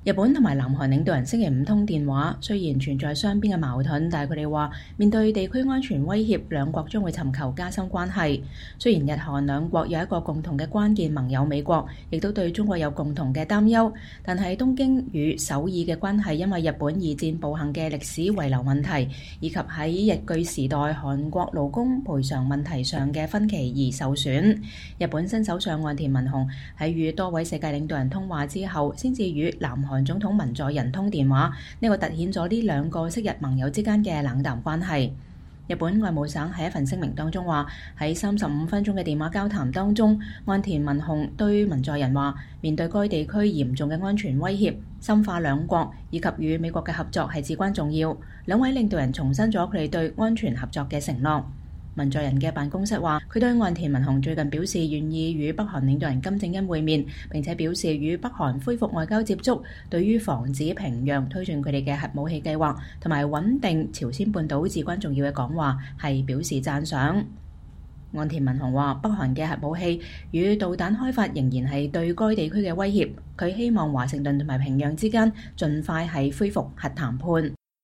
日本同埋南韓領導人星期五通電話，雖然存在雙邊嘅矛盾，但係佢哋話面對地區安全威脅，兩國將會尋求加深關係。雖然日韓兩國有一個共同嘅關鍵盟友美國，亦都對中國有共同嘅擔憂，但係東京與首爾嘅關係因為日本二戰暴行嘅歷史遺留問題，以及喺日據時代韓國勞工賠償問題上嘅分歧而受損。日本新首相岸田文雄喺與多位世界領導人通話之後，先至與南韓總統文在寅通電話，呢個凸顯咗呢兩個昔日盟友之間嘅冷淡關係。日本外務省喺一份聲明當中話，喺35分鐘嘅電話交談當中，岸田文雄對文在寅話，面對該地區嚴重嘅安全威脅，深化兩國以及與美國嘅合作係至關重要。兩位領導人重申咗佢哋對安全合作嘅承諾。文在寅嘅辦公室話，佢對岸田文雄最近表示願意與北韓領導人金正恩會面，並且表示與北韓恢復外交接觸，對於防止平壤推進佢哋嘅核武器計劃同埋穩定朝鮮半島至關重要嘅講話係表示讚賞。岸田文雄話，北韓嘅核武器與導彈開發仍然係對該地區嘅威脅，佢希望華盛頓同埋平壤之間盡快係恢復核談判。